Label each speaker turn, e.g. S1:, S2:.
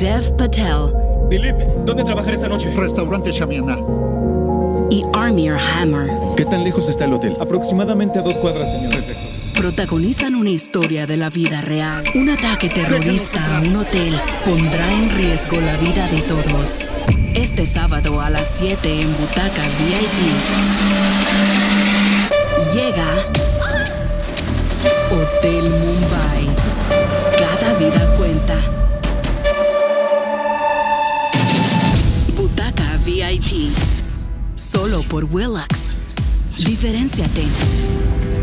S1: Dev Patel.
S2: Dilip, ¿dónde trabajar esta noche?
S3: Restaurante Shamiana.
S1: Y Armir Hammer.
S2: ¿Qué tan lejos está el hotel?
S4: Aproximadamente a 2 cuadras, señor.
S2: Perfecto.
S1: Protagonizan una historia de la vida real. Un ataque terrorista a un hotel pondrá en riesgo la vida de todos. Este sábado a las 7 en Butaca VIP. Llega Hotel Mumbai. Cada vida cuenta. Butaca VIP. Solo por Willax. Diferénciate.